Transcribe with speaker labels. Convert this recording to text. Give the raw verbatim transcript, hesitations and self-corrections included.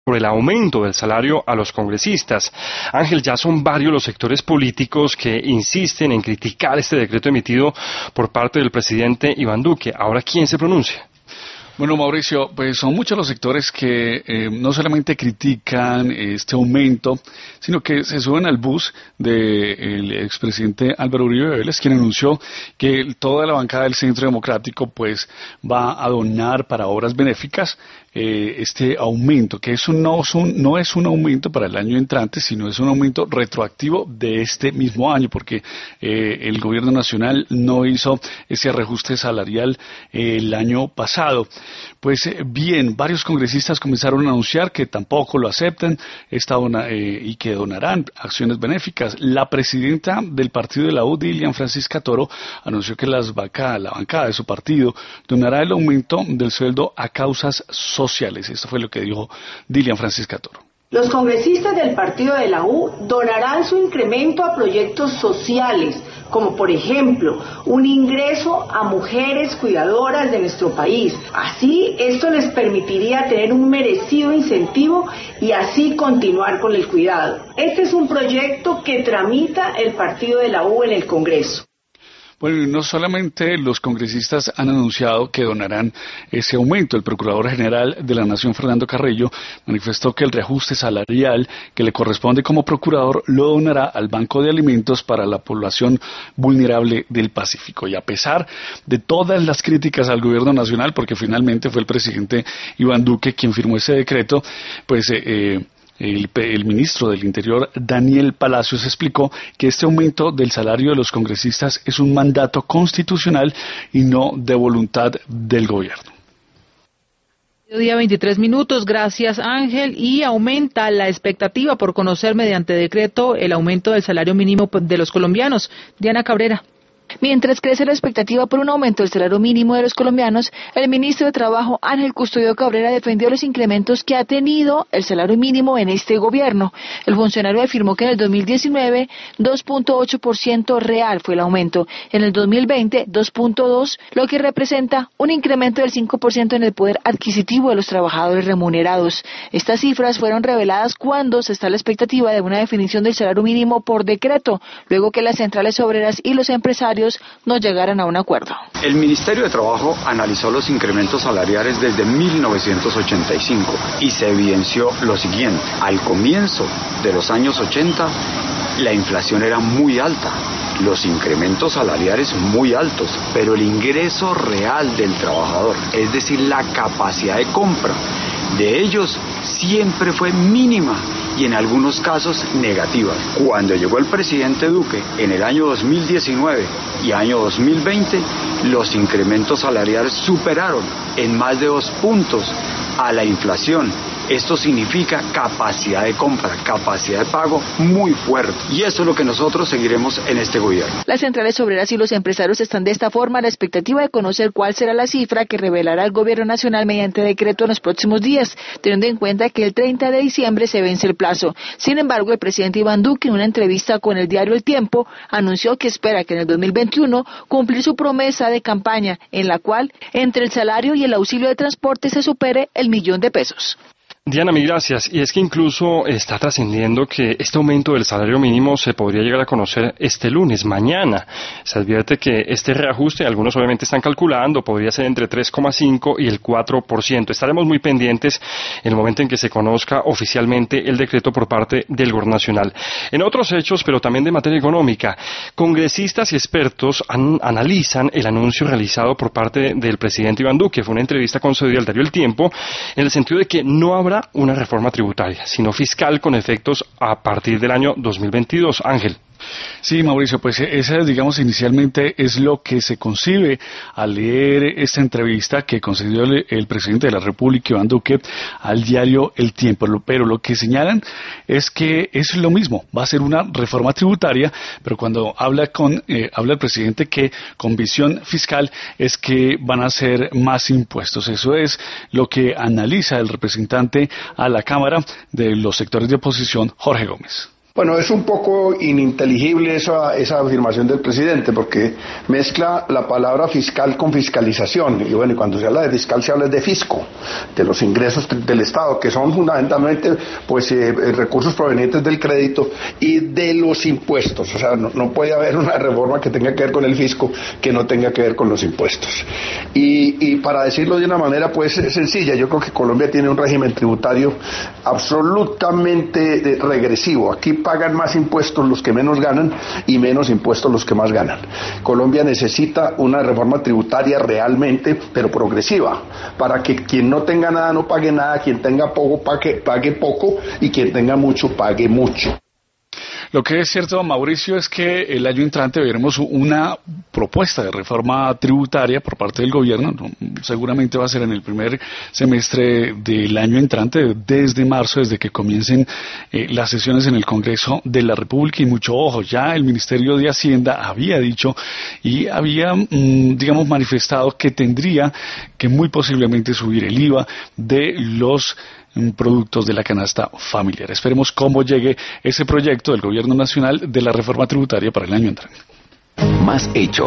Speaker 1: por el aumento del salario a los congresistas. Ángel, ya son varios los sectores políticos que insisten en criticar este decreto emitido por parte del presidente Iván Duque. Ahora, ¿quién se pronuncia?
Speaker 2: Bueno, Mauricio, pues son muchos los sectores que eh, no solamente critican este aumento, sino que se suben al bus del expresidente Álvaro Uribe Vélez, quien anunció que toda la bancada del Centro Democrático pues va a donar para obras benéficas eh, este aumento, que eso no, son, no es un aumento para el año entrante, sino es un aumento retroactivo de este mismo año, porque eh, el gobierno nacional no hizo ese reajuste salarial eh, el año pasado. Pues bien, varios congresistas comenzaron a anunciar que tampoco lo aceptan esta dona, eh, y que donarán acciones benéficas. La presidenta del partido de la U, Dilian Francisca Toro, anunció que las banca, la bancada de su partido donará el aumento del sueldo a causas sociales. Esto fue lo que dijo Dilian Francisca Toro.
Speaker 3: Los congresistas del partido de la U donarán su incremento a proyectos sociales, como por ejemplo un ingreso a mujeres cuidadoras de nuestro país. Así, esto les permitiría tener un merecido incentivo y así continuar con el cuidado. Este es un proyecto que tramita el partido de la U en el Congreso.
Speaker 2: Bueno, no solamente los congresistas han anunciado que donarán ese aumento. El Procurador General de la Nación, Fernando Carrillo, manifestó que el reajuste salarial que le corresponde como procurador lo donará al Banco de Alimentos para la población vulnerable del Pacífico. Y a pesar de todas las críticas al gobierno nacional, porque finalmente fue el presidente Iván Duque quien firmó ese decreto, pues eh, eh El, el ministro del Interior, Daniel Palacios, explicó que este aumento del salario de los congresistas es un mandato constitucional y no de voluntad del gobierno.
Speaker 4: Día veintitrés minutos, gracias Ángel, y aumenta la expectativa por conocer mediante decreto el aumento del salario mínimo de los colombianos. Diana Cabrera.
Speaker 5: Mientras crece la expectativa por un aumento del salario mínimo de los colombianos, el ministro de Trabajo, Ángel Custodio Cabrera, defendió los incrementos que ha tenido el salario mínimo en este gobierno. El funcionario afirmó que en el dos mil diecinueve, dos punto ocho por ciento real fue el aumento. En el dos mil veinte, dos punto dos, lo que representa un incremento del cinco por ciento en el poder adquisitivo de los trabajadores remunerados. Estas cifras fueron reveladas cuando se está a la expectativa de una definición del salario mínimo por decreto, luego que las centrales obreras y los empresarios no llegaran a un acuerdo.
Speaker 6: El Ministerio de Trabajo analizó los incrementos salariales desde mil novecientos ochenta y cinco y se evidenció lo siguiente. Al comienzo de los años ochenta, la inflación era muy alta, los incrementos salariales muy altos, pero el ingreso real del trabajador, es decir, la capacidad de compra de ellos, siempre fue mínima y en algunos casos negativa. Cuando llegó el presidente Duque en el año dos mil diecinueve y año dos mil veinte, los incrementos salariales superaron en más de dos puntos a la inflación. Esto significa capacidad de compra, capacidad de pago muy fuerte. Y eso es lo que nosotros seguiremos en este gobierno.
Speaker 5: Las centrales obreras y los empresarios están de esta forma a la expectativa de conocer cuál será la cifra que revelará el gobierno nacional mediante decreto en los próximos días, teniendo en cuenta que el treinta de diciembre se vence el plazo. Sin embargo, el presidente Iván Duque, en una entrevista con el diario El Tiempo, anunció que espera que en el dos mil veintiuno cumplir su promesa de campaña, en la cual entre el salario y el auxilio de transporte se supere el millón de pesos.
Speaker 1: Diana, mil gracias. Y es que incluso está trascendiendo que este aumento del salario mínimo se podría llegar a conocer este lunes, mañana. Se advierte que este reajuste, algunos obviamente están calculando, podría ser entre tres coma cinco y el cuatro por ciento. Estaremos muy pendientes en el momento en que se conozca oficialmente el decreto por parte del Gobierno Nacional. En otros hechos, pero también de materia económica, congresistas y expertos an- analizan el anuncio realizado por parte del presidente Iván Duque. Fue una entrevista concedida al diario El Tiempo, en el sentido de que no habrá una reforma tributaria, sino fiscal con efectos a partir del año dos mil veintidós. Ángel.
Speaker 2: Sí, Mauricio, pues esa, digamos, inicialmente es lo que se concibe al leer esta entrevista que concedió el, el presidente de la República, Iván Duque, al diario El Tiempo. Pero lo que señalan es que es lo mismo, va a ser una reforma tributaria, pero cuando habla con eh, habla el presidente que con visión fiscal es que van a ser más impuestos. Eso es lo que analiza el representante a la Cámara de los sectores de oposición, Jorge Gómez.
Speaker 7: Bueno, es un poco ininteligible esa, esa afirmación del presidente, porque mezcla la palabra fiscal con fiscalización, y bueno, y cuando se habla de fiscal se habla de fisco, de los ingresos del Estado, que son fundamentalmente pues eh, recursos provenientes del crédito y de los impuestos. O sea, no, no puede haber una reforma que tenga que ver con el fisco que no tenga que ver con los impuestos. Y, y para decirlo de una manera pues sencilla, yo creo que Colombia tiene un régimen tributario absolutamente regresivo. Aquí pagan más impuestos los que menos ganan y menos impuestos los que más ganan. Colombia necesita una reforma tributaria realmente, pero progresiva, para que quien no tenga nada no pague nada, quien tenga poco pague, pague poco y quien tenga mucho pague mucho.
Speaker 2: Lo que es cierto, Mauricio, es que el año entrante veremos una propuesta de reforma tributaria por parte del gobierno. Seguramente va a ser en el primer semestre del año entrante, desde marzo, desde que comiencen eh, las sesiones en el Congreso de la República. Y mucho ojo, ya el Ministerio de Hacienda había dicho y había, mmm, digamos, manifestado que tendría que muy posiblemente subir el I V A de los productos de la canasta familiar. Esperemos cómo llegue ese proyecto del Gobierno Nacional de la reforma tributaria para el año entrante.
Speaker 8: Más Hechos.